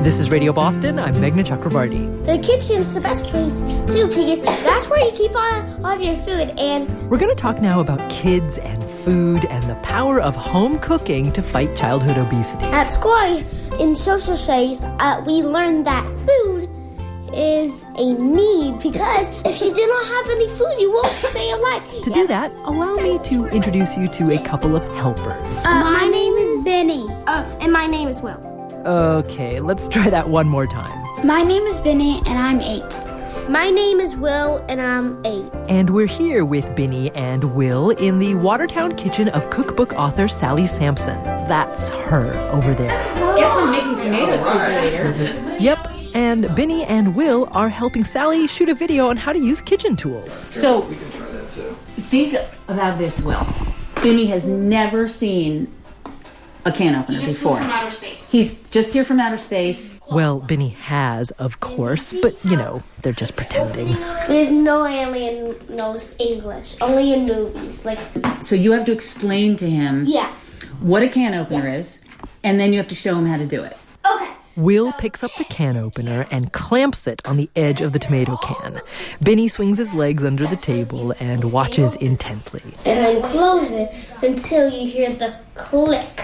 This is Radio Boston. I'm Meghna Chakrabarti. The kitchen's the best place, too, because that's where you keep all of your food. And we're going to talk now about kids and food and the power of home cooking to fight childhood obesity. At school, in social studies, we learned that food is a need, because if you do not have any food, you won't stay alive. To do that, allow me to introduce you to a couple of helpers. My name is Benny. And my name is Will. Okay, let's try that one more time. My name is Benny, and I'm 8. My name is Will, and I'm 8. And we're here with Benny and Will in the Watertown kitchen of cookbook author Sally Sampson. That's her over there. Guess I'm making tomato soup later. Yep. And Benny and Will are helping Sally shoot a video on how to use kitchen tools. So, think about this, Will. Benny has never seen a can opener before. From outer space. He's just here from outer space. Well, Benny has, of course, but, they're just pretending. There's no alien knows English, only in movies. So you have to explain to him what a can opener is, and then you have to show him how to do it. Okay. Will picks up the can opener and clamps it on the edge of the tomato can. Benny swings his legs under the table and watches intently. And then close it until you hear the click.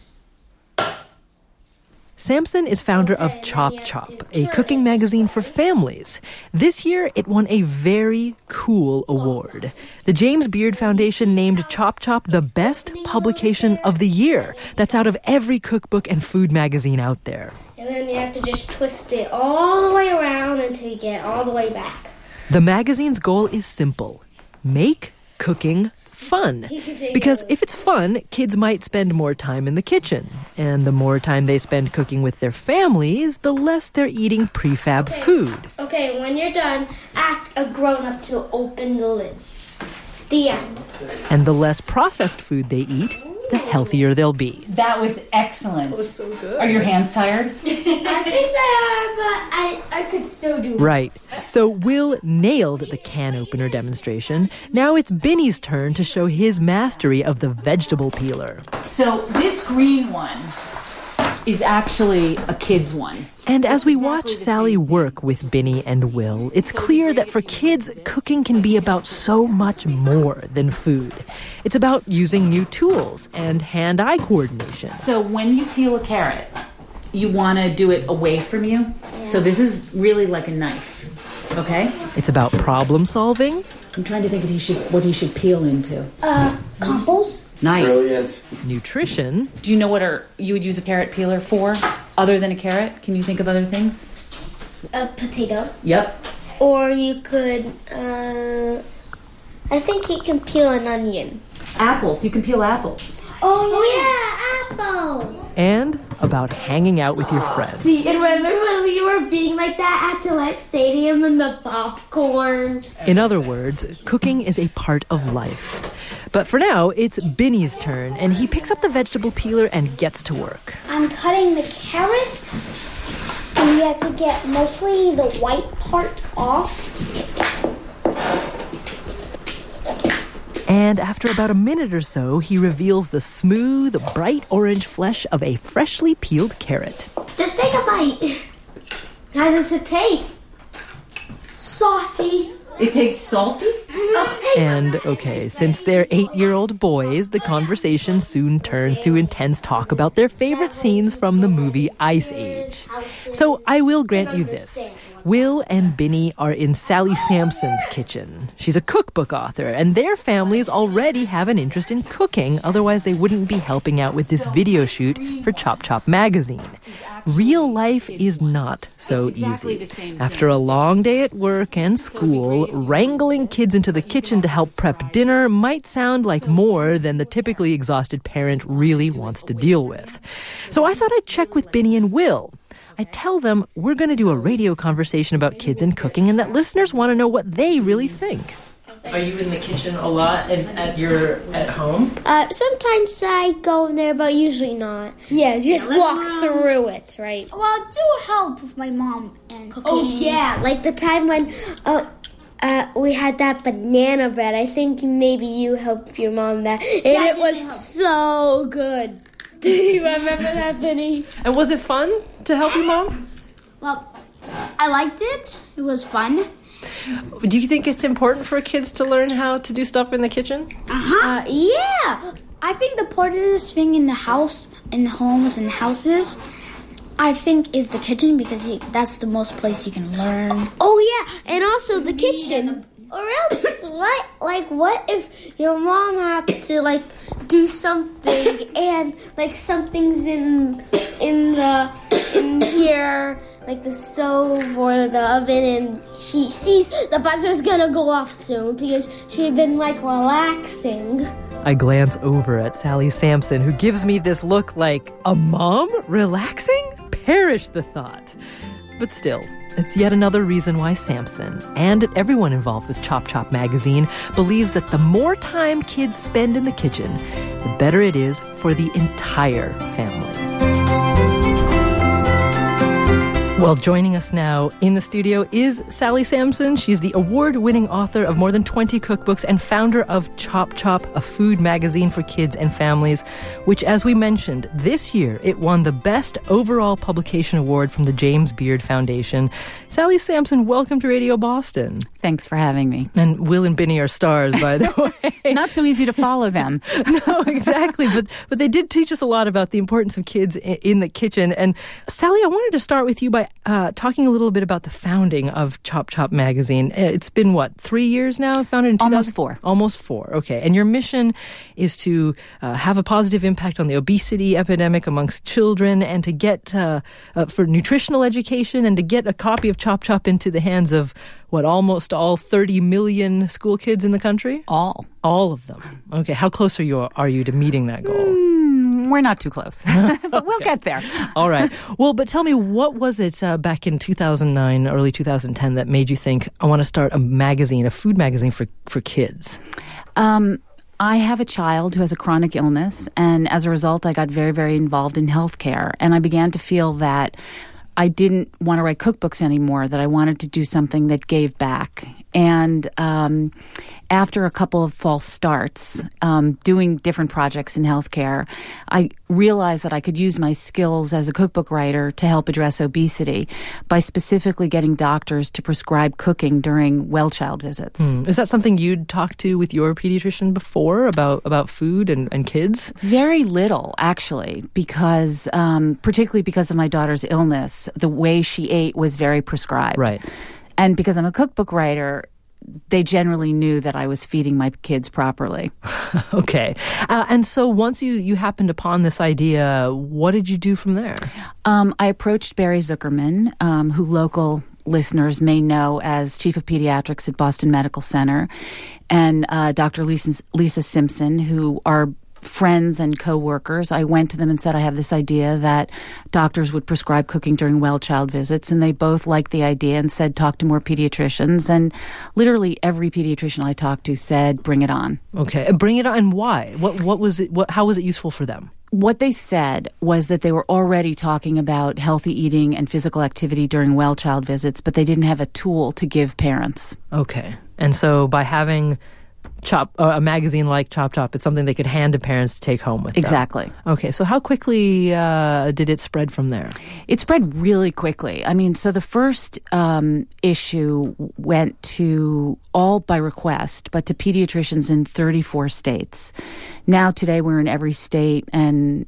Sampson is founder of Chop Chop, a cooking magazine for families. This year, it won a very cool award. The James Beard Foundation named Chop Chop the best publication of the year. That's out of every cookbook and food magazine out there. And then you have to just twist it all the way around until you get all the way back. The magazine's goal is simple. Make cooking fun. Because if it's fun, kids might spend more time in the kitchen. And the more time they spend cooking with their families, the less they're eating prefab food. Okay, when you're done, ask a grown-up to open the lid. The end. And the less processed food they eat, the healthier they'll be. That was excellent. That was so good. Are your hands tired? I think they are, but I could still do it. Right. So Will nailed the can opener demonstration. Now it's Benny's turn to show his mastery of the vegetable peeler. So this green one is actually a kid's one. And as we watch Sally work with Benny and Will, it's clear that for kids, cooking can be about so much more than food. It's about using new tools and hand-eye coordination. So when you peel a carrot, you want to do it away from you. Yeah. So this is really like a knife, okay? It's about problem solving. I'm trying to think what he should peel into. Compost. Nice. Brilliant. Nutrition. Do you know what you would use a carrot peeler for, other than a carrot? Can you think of other things? Potatoes. Yep. Or you could, I think you can peel an onion. Apples. You can peel apples. Oh yeah, apples. And about hanging out with your friends. See, and remember when we were being like that at Gillette Stadium and the popcorn? In other words, cooking is a part of life. But for now, it's Benny's turn, and he picks up the vegetable peeler and gets to work. I'm cutting the carrots, and you have to get mostly the white part off. And after about a minute or so, he reveals the smooth, bright orange flesh of a freshly peeled carrot. Just take a bite. How does it taste? Salty. It tastes salty? And, okay, since they're 8-year-old boys, the conversation soon turns to intense talk about their favorite scenes from the movie Ice Age. So I will grant you this. Will and Benny are in Sally Sampson's kitchen. She's a cookbook author, and their families already have an interest in cooking, otherwise they wouldn't be helping out with this video shoot for Chop Chop magazine. Real life is not so easy. After a long day at work and school, wrangling kids into the kitchen to help prep dinner might sound like more than the typically exhausted parent really wants to deal with. So I thought I'd check with Benny and Will. I tell them we're going to do a radio conversation about kids and cooking and that listeners want to know what they really think. Are you in the kitchen a lot at home? Sometimes I go in there, but usually not. Yeah, just walk through it, right? Well, I do help with my mom and cooking. Oh, yeah, like the time when we had that banana bread. I think maybe you helped your mom that. And it was so good. Do you remember that, Benny? And was it fun to help your mom? Well, I liked it. It was fun. Do you think it's important for kids to learn how to do stuff in the kitchen? Yeah. I think the important thing in the house, in homes and houses, I think is the kitchen because that's the most place you can learn. Oh yeah, and also the kitchen. Or else, what if your mom had to do something and something's in here, like the stove or the oven, and she sees the buzzer's gonna go off soon because she had been relaxing. I glance over at Sally Sampson, who gives me this look like, a mom? Relaxing? Perish the thought. But still, it's yet another reason why Sampson, and everyone involved with Chop Chop magazine, believes that the more time kids spend in the kitchen, the better it is for the entire family. Well, joining us now in the studio is Sally Sampson. She's the award-winning author of more than 20 cookbooks and founder of Chop Chop, a food magazine for kids and families, which, as we mentioned, this year it won the Best Overall Publication Award from the James Beard Foundation. Sally Sampson, welcome to Radio Boston. Thanks for having me. And Will and Binny are stars, by the way. Not so easy to follow them. No, exactly. But they did teach us a lot about the importance of kids in the kitchen. And Sally, I wanted to start with you by talking a little bit about the founding of Chop Chop magazine. It's been, 3 years now? Founded in 2000? Almost 4. Almost 4, okay. And your mission is to have a positive impact on the obesity epidemic amongst children and to get, for nutritional education and to get a copy of Chop Chop into the hands of, almost all 30 million school kids in the country? All of them. Okay, how close are you to meeting that goal? We're not too close, but we'll get there. All right. Well, but tell me, what was it back in 2009, early 2010, that made you think, I want to start a magazine, a food magazine for kids? I have a child who has a chronic illness, and as a result, I got very, very involved in healthcare, and I began to feel that I didn't want to write cookbooks anymore, that I wanted to do something that gave back. And after a couple of false starts, doing different projects in healthcare, I realized that I could use my skills as a cookbook writer to help address obesity by specifically getting doctors to prescribe cooking during well-child visits. Is that something you'd talked to with your pediatrician before about food and kids? Very little, actually, because particularly because of my daughter's illness, the way she ate was very prescribed. Right. And because I'm a cookbook writer, they generally knew that I was feeding my kids properly. Okay. And so once you happened upon this idea, what did you do from there? I approached Barry Zuckerman, who local listeners may know as Chief of Pediatrics at Boston Medical Center, and Dr. Lisa Simpson, who are friends and co-workers. I went to them and said, I have this idea that doctors would prescribe cooking during well-child visits, and they both liked the idea and said, talk to more pediatricians. And literally every pediatrician I talked to said, bring it on. Okay. Bring it on. And why? What was it? How was it useful for them? What they said was that they were already talking about healthy eating and physical activity during well-child visits, but they didn't have a tool to give parents. Okay. And so by having a magazine like Chop Chop, it's something they could hand to parents to take home with them. Exactly. Okay, so how quickly did it spread from there? It spread really quickly. I mean, so the first issue went to all by request, but to pediatricians in 34 states. Now, today, we're in every state and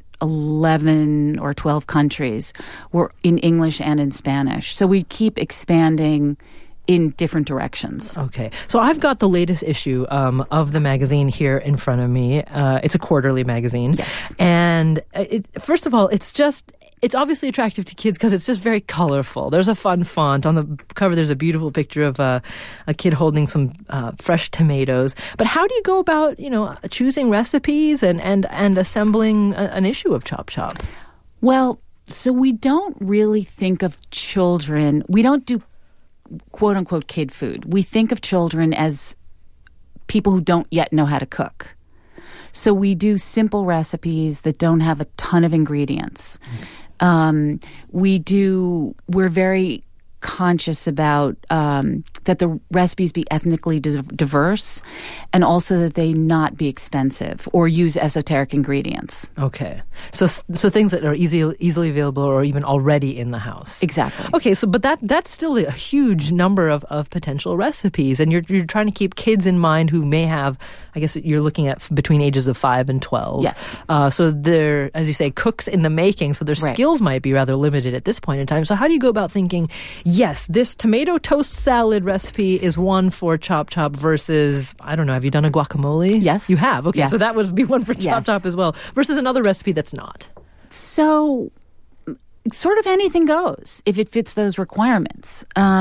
11 or 12 countries. We're in English and in Spanish. So we keep expanding in different directions. Okay. So I've got the latest issue of the magazine here in front of me. It's a quarterly magazine. Yes. And first of all, it's obviously attractive to kids because it's just very colorful. There's a fun font. On the cover, there's a beautiful picture of a kid holding some fresh tomatoes. But how do you go about, choosing recipes and assembling an issue of Chop Chop? Well, so we don't really think of children. We don't do quote-unquote kid food. We think of children as people who don't yet know how to cook. So we do simple recipes that don't have a ton of ingredients. We're very conscious about that the recipes be ethnically diverse, and also that they not be expensive or use esoteric ingredients. Okay. So things that are easily available or even already in the house. Exactly. Okay, but that's still a huge number of potential recipes, and you're trying to keep kids in mind who may have, I guess you're looking at between ages of 5 and 12. Yes. So they're, as you say, cooks in the making, so their skills might be rather limited at this point in time. So how do you go about thinking, yes, this tomato toast salad recipe is one for Chop Chop versus, I don't know, have you done a guacamole? Yes. You have? Okay, yes. So that would be one for Chop Yes. Chop as well, versus another recipe that's not. So sort of anything goes if it fits those requirements.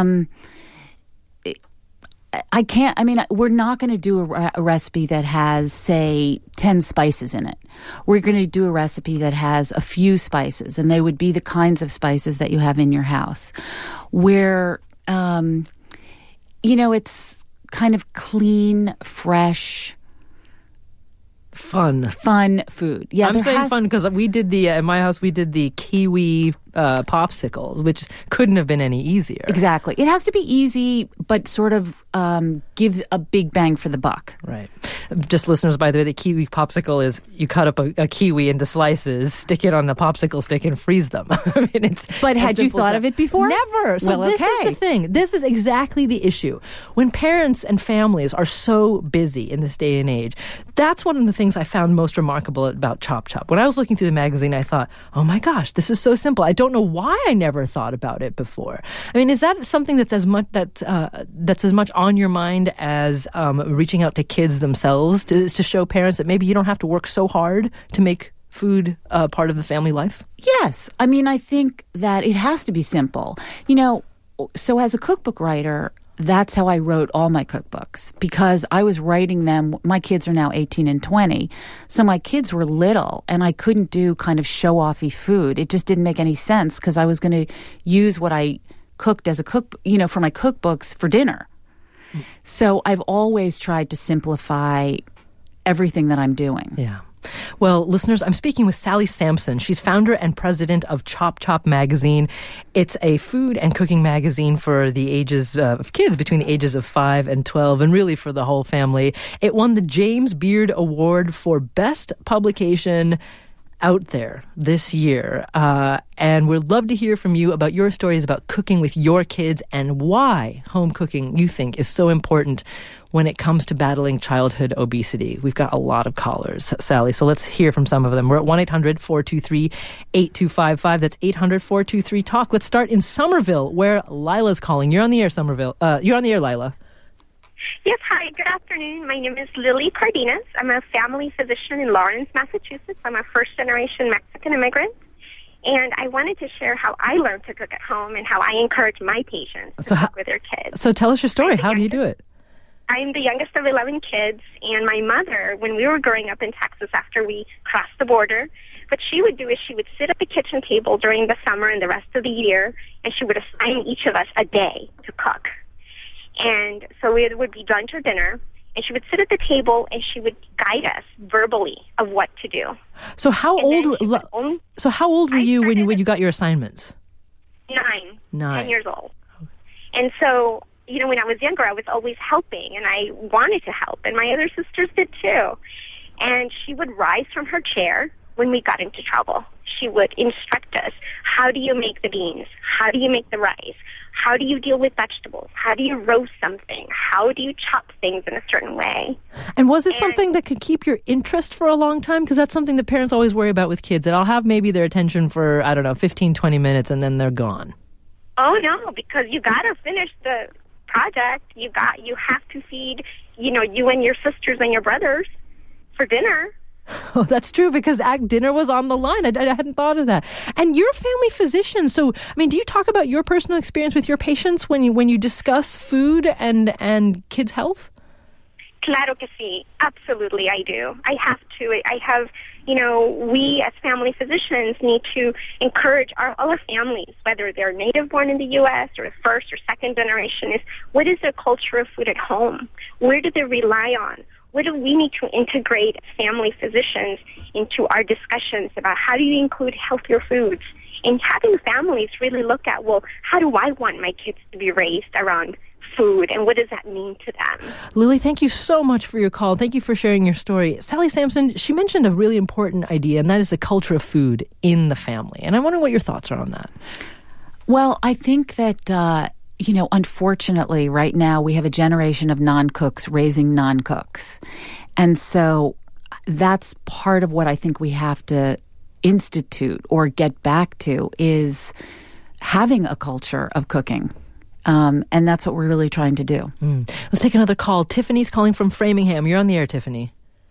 We're not going to do a recipe that has, say, 10 spices in it. We're going to do a recipe that has a few spices, and they would be the kinds of spices that you have in your house, where, it's kind of clean, fresh, fun food. Yeah, I'm saying fun because we did in my house, we did the kiwi popsicles, which couldn't have been any easier. Exactly. It has to be easy, but sort of gives a big bang for the buck. Right. Just listeners, by the way, the kiwi popsicle is you cut up a kiwi into slices, stick it on the popsicle stick, and freeze them. I mean, it's. But had you thought of it before? Never. So this is the thing. This is exactly the issue. When parents and families are so busy in this day and age, that's one of the things I found most remarkable about Chop Chop. When I was looking through the magazine, I thought, oh my gosh, this is so simple. I don't know why I never thought about it before. I mean, is that something that's as much that's as much on your mind as reaching out to kids themselves to show parents that maybe you don't have to work so hard to make food part of the family life? Yes. I mean, I think that it has to be simple. So as a cookbook writer, that's how I wrote all my cookbooks, because I was writing them. My kids are now 18 and 20. So my kids were little, and I couldn't do kind of show-offy food. It just didn't make any sense because I was going to use what I cooked as a cook, for my cookbooks for dinner. So I've always tried to simplify everything that I'm doing. Yeah. Well, listeners, I'm speaking with Sally Sampson. She's founder and president of Chop Chop Magazine. It's a food and cooking magazine for the ages of kids between the ages of 5 and 12, and really for the whole family. It won the James Beard Award for Best Publication out there this year. And we'd love to hear from you about your stories about cooking with your kids and why home cooking you think is so important when it comes to battling childhood obesity. We've got a lot of callers, Sally, so let's hear from some of them. We're at 1-800-423-8255. That's 800-423-TALK. Let's start in Somerville, where Lila's calling. You're on the air, Somerville. You're on the air, Lila. Yes, hi, good afternoon. My name is Lily Cardenas. I'm a family physician in Lawrence, Massachusetts. I'm a first-generation Mexican immigrant. And I wanted to share how I learned to cook at home and how I encourage my patients to cook with their kids. So tell us your story. How do you do it? I'm the youngest of 11 kids, and my mother, when we were growing up in Texas after we crossed the border, what she would do is she would sit at the kitchen table during the summer and the rest of the year, and she would assign each of us a day to cook. And so it would be lunch or dinner, and she would sit at the table and she would guide us verbally of what to do. So how old were you when you got your assignments? 9. 10 years old. And so, when I was younger, I was always helping, and I wanted to help, and my other sisters did too. And she would rise from her chair when we got into trouble. She would instruct us, how do you make the beans? How do you make the rice? How do you deal with vegetables? How do you roast something? How do you chop things in a certain way? And was it something that could keep your interest for a long time? Because that's something that parents always worry about with kids, that I'll have maybe their attention for, 15, 20 minutes, and then they're gone. Oh, no, because you got to finish the project. You have to feed, you and your sisters and your brothers for dinner. Oh, that's true, because dinner was on the line. I hadn't thought of that. And you're a family physician, so do you talk about your personal experience with your patients when you discuss food and kids' health? Claro que sí, absolutely, I do. I have to. We as family physicians need to encourage all our families, whether they're native born in the U.S. or first or second generation, is what is their culture of food at home? Where do they rely on? What do we need to integrate family physicians into our discussions about how do you include healthier foods and having families really look at, well, how do I want my kids to be raised around food, and what does that mean to them? Lily, thank you so much for your call. Thank you for sharing your story. Sally Sampson, she mentioned a really important idea, and that is the culture of food in the family. And I wonder what your thoughts are on that. Well, I think that, unfortunately, right now we have a generation of non-cooks raising non-cooks. And so that's part of what I think we have to institute or get back to is having a culture of cooking. And that's what we're really trying to do. Let's take another call. Tiffany's calling from Framingham. You're on the air, Tiffany.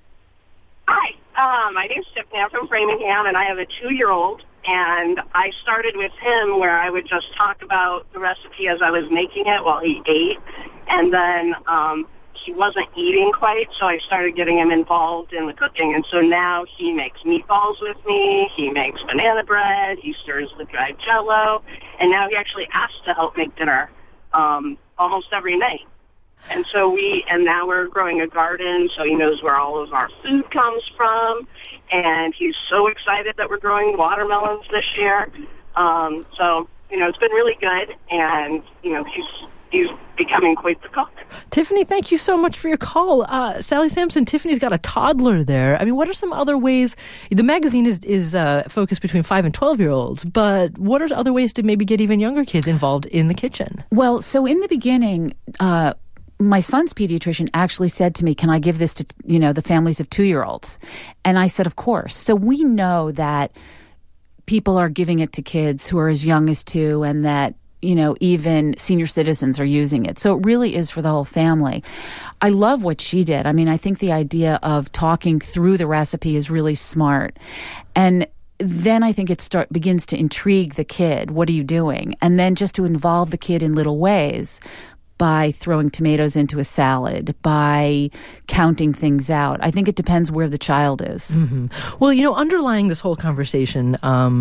Hi, my name's Tiffany. I'm from Framingham, and I have a 2-year-old. And I started with him where I would just talk about the recipe as I was making it while he ate. And then he wasn't eating quite, so I started getting him involved in the cooking. And so now he makes meatballs with me, he makes banana bread, he stirs the dried Jell-O, and now he actually asks to help make dinner almost every night. And so now we're growing a garden, so he knows where all of our food comes from, and he's so excited that we're growing watermelons this year. So, it's been really good, and, he's becoming quite the cook. Tiffany, thank you so much for your call. Sally Sampson, Tiffany's got a toddler there. I mean, what are some other ways? The magazine is focused between 5 and 12-year-olds, but what are other ways to maybe get even younger kids involved in the kitchen? Well, so in the beginning, my son's pediatrician actually said to me, can I give this to, the families of 2-year-olds? And I said, of course. So we know that people are giving it to kids who are as young as 2 and that even senior citizens are using it. So it really is for the whole family. I love what she did. I mean, I think the idea of talking through the recipe is really smart. And then I think it begins to intrigue the kid. What are you doing? And then just to involve the kid in little ways by throwing tomatoes into a salad, by counting things out. I think it depends where the child is. Mm-hmm. Well, underlying this whole conversation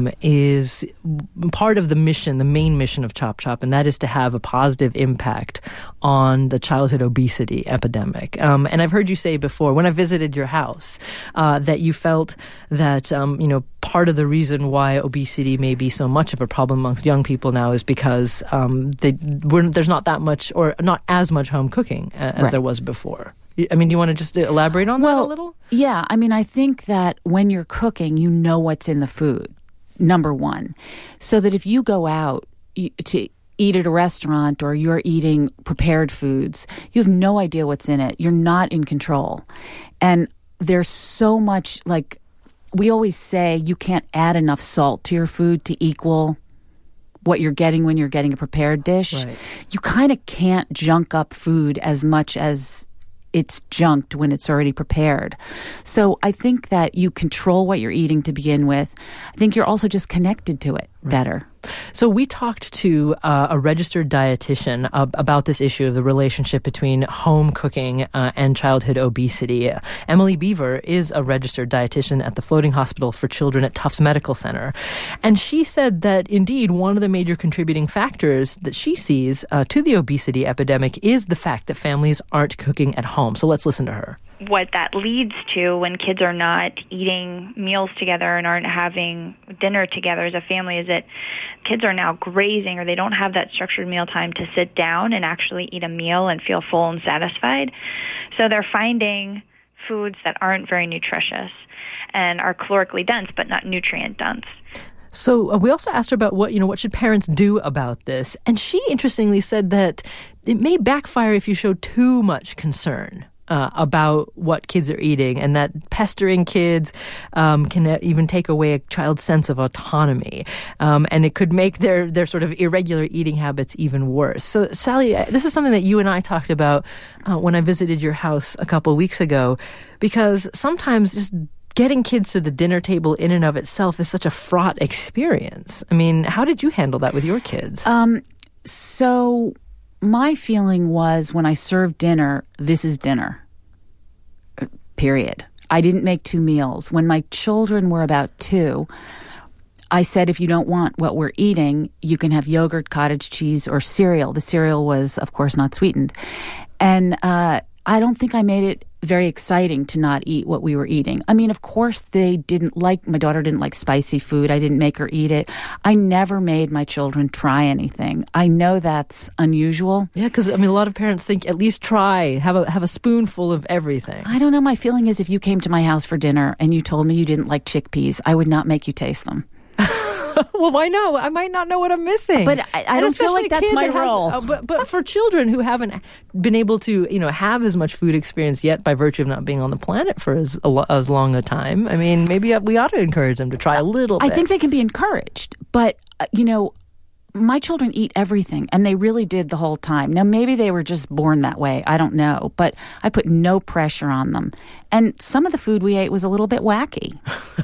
is part of the mission, the main mission of Chop Chop, and that is to have a positive impact on the childhood obesity epidemic. And I've heard you say before, when I visited your house, that you felt that, part of the reason why obesity may be so much of a problem amongst young people now is because there's not that much or not as much home cooking as there was before. I mean, do you want to just elaborate on that a little? Yeah. I mean, I think that when you're cooking, you know what's in the food, number one. So that if you go out to eat at a restaurant or you're eating prepared foods, you have no idea what's in it. You're not in control. And there's so much, like we always say, you can't add enough salt to your food to equal what you're getting when you're getting a prepared dish. Right. You kind of can't junk up food as much as it's junked when it's already prepared. So I think that you control what you're eating to begin with. I think you're also just connected to it better. So we talked to a registered dietitian about this issue of the relationship between home cooking and childhood obesity. Emily Beaver is a registered dietitian at the Floating Hospital for Children at Tufts Medical Center. And she said that indeed one of the major contributing factors that she sees to the obesity epidemic is the fact that families aren't cooking at home. So let's listen to her. What that leads to when kids are not eating meals together and aren't having dinner together as a family is that kids are now grazing, or they don't have that structured meal time to sit down and actually eat a meal and feel full and satisfied. So they're finding foods that aren't very nutritious and are calorically dense but not nutrient dense. So we also asked her about what should parents do about this. And she interestingly said that it may backfire if you show too much concern about what kids are eating, and that pestering kids can even take away a child's sense of autonomy. And it could make their sort of irregular eating habits even worse. So, Sally, this is something that you and I talked about when I visited your house a couple weeks ago, because sometimes just getting kids to the dinner table in and of itself is such a fraught experience. I mean, how did you handle that with your kids? So my feeling was when I served dinner, this is dinner, period. I didn't make 2 meals. When my children were about 2, I said, if you don't want what we're eating, you can have yogurt, cottage cheese, or cereal. The cereal was, of course, not sweetened. And I don't think I made it very exciting to not eat what we were eating. I mean, of course, my daughter didn't like spicy food. I didn't make her eat it. I never made my children try anything. I know that's unusual. Yeah, because, I mean, a lot of parents think at least try, have a spoonful of everything. I don't know. My feeling is if you came to my house for dinner and you told me you didn't like chickpeas, I would not make you taste them. Well, why not? I might not know what I'm missing. But I don't feel like that's my role. But for children who haven't been able to, have as much food experience yet by virtue of not being on the planet for as long a time, I mean, maybe we ought to encourage them to try a little bit. I think they can be encouraged. But, my children eat everything, and they really did the whole time. Now, maybe they were just born that way. I don't know. But I put no pressure on them. And some of the food we ate was a little bit wacky.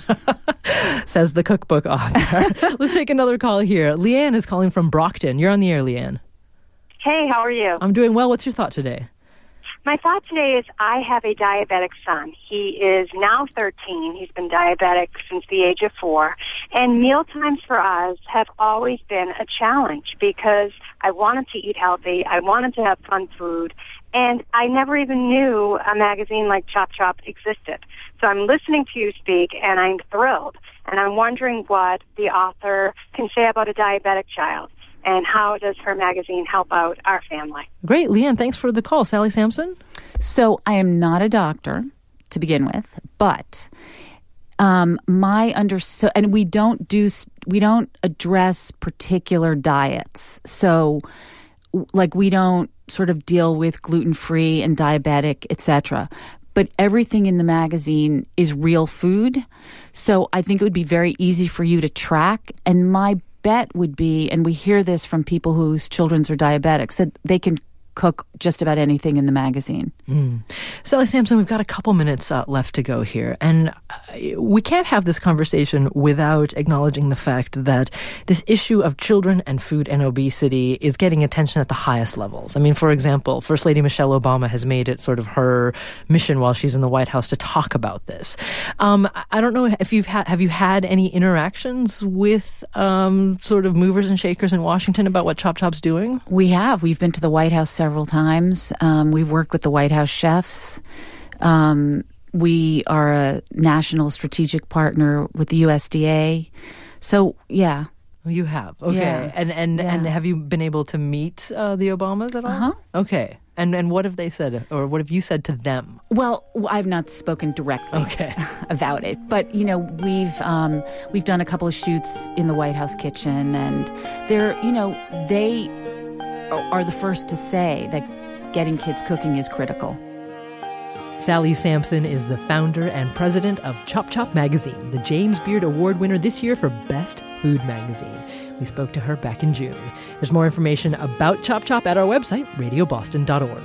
Says the cookbook author. Let's take another call here. Leanne is calling from Brockton. You're on the air, Leanne. Hey, how are you? I'm doing well. What's your thought today? My thought today is I have a diabetic son. He is now 13. He's been diabetic since the age of 4. And mealtimes for us have always been a challenge because I wanted to eat healthy. I wanted to have fun food. And I never even knew a magazine like Chop Chop existed. So I'm listening to you speak, and I'm thrilled. And I'm wondering what the author can say about a diabetic child. And how does her magazine help out our family? Great. Leanne, thanks for the call. Sally Sampson? So I am not a doctor to begin with, but and we don't address particular diets. So like we don't sort of deal with gluten-free and diabetic, etc. But everything in the magazine is real food. So I think it would be very easy for you to track. And my bet would be, and we hear this from people whose children are diabetics, that they can cook just about anything in the magazine. Sally Sampson, we've got a couple minutes left to go here. And we can't have this conversation without acknowledging the fact that this issue of children and food and obesity is getting attention at the highest levels. I mean, for example, First Lady Michelle Obama has made it sort of her mission while she's in the White House to talk about this. I don't know if have you had any interactions with sort of movers and shakers in Washington about what Chop Chop's doing? We have. We've been to the White House several times. We've worked with the White House chefs. We are a national strategic partner with the USDA. So, yeah. You have. Okay. Yeah. And have you been able to meet the Obamas at all? Uh-huh. Okay. And what have they said, or what have you said to them? Well, I've not spoken directly about it, but we've done a couple of shoots in the White House kitchen, and they are the first to say that getting kids cooking is critical. Sally Sampson is the founder and president of Chop Chop Magazine, the James Beard Award winner this year for Best Food Magazine. We spoke to her back in June. There's more information about Chop Chop at our website, radioboston.org.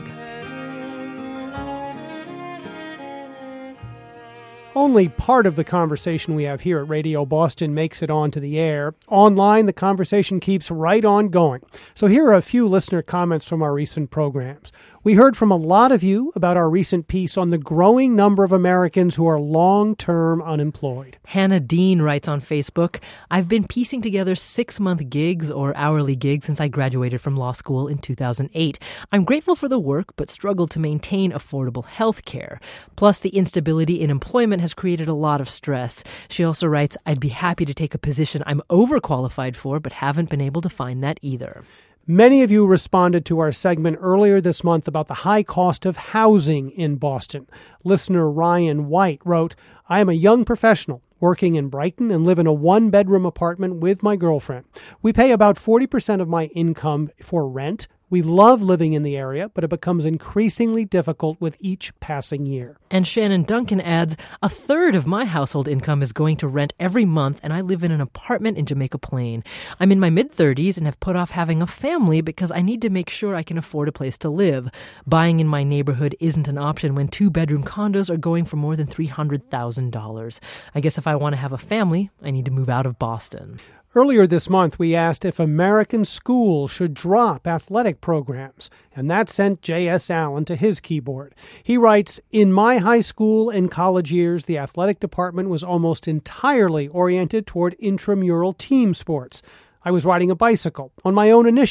Only part of the conversation we have here at Radio Boston makes it onto the air. Online, the conversation keeps right on going. So here are a few listener comments from our recent programs. We heard from a lot of you about our recent piece on the growing number of Americans who are long-term unemployed. Hannah Dean writes on Facebook, I've been piecing together 6-month gigs or hourly gigs since I graduated from law school in 2008. I'm grateful for the work, but struggle to maintain affordable health care. Plus, the instability in employment has created a lot of stress. She also writes, I'd be happy to take a position I'm overqualified for, but haven't been able to find that either. Many of you responded to our segment earlier this month about the high cost of housing in Boston. Listener Ryan White wrote, I am a young professional working in Brighton and live in a 1-bedroom apartment with my girlfriend. We pay about 40% of my income for rent. We love living in the area, but it becomes increasingly difficult with each passing year. And Shannon Duncan adds, a third of my household income is going to rent every month, and I live in an apartment in Jamaica Plain. I'm in my mid-30s and have put off having a family because I need to make sure I can afford a place to live. Buying in my neighborhood isn't an option when 2-bedroom condos are going for more than $300,000. I guess if I want to have a family, I need to move out of Boston. Earlier this month, we asked if American schools should drop athletic programs, and that sent J.S. Allen to his keyboard. He writes, in my high school and college years, the athletic department was almost entirely oriented toward intramural team sports. I was riding a bicycle on my own initiative,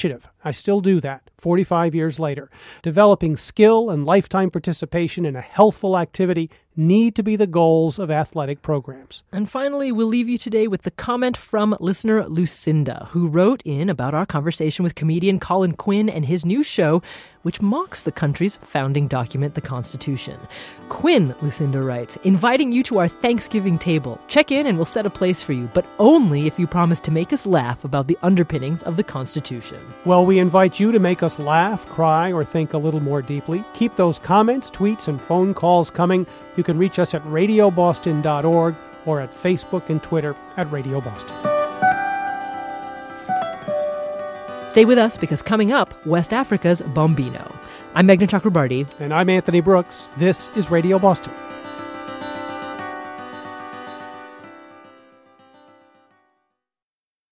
I still do that 45 years later. Developing skill and lifetime participation in a healthful activity need to be the goals of athletic programs. And finally, we'll leave you today with the comment from listener Lucinda, who wrote in about our conversation with comedian Colin Quinn and his new show, which mocks the country's founding document, the Constitution. Quinn, Lucinda writes, inviting you to our Thanksgiving table. Check in and we'll set a place for you, but only if you promise to make us laugh about the underpinnings of the Constitution. Well, we invite you to make us laugh, cry, or think a little more deeply. Keep those comments, tweets, and phone calls coming. You can reach us at radioboston.org or at Facebook and Twitter at Radio Boston. Stay with us because coming up, West Africa's Bombino. I'm Meghna Chakrabarti. And I'm Anthony Brooks. This is Radio Boston.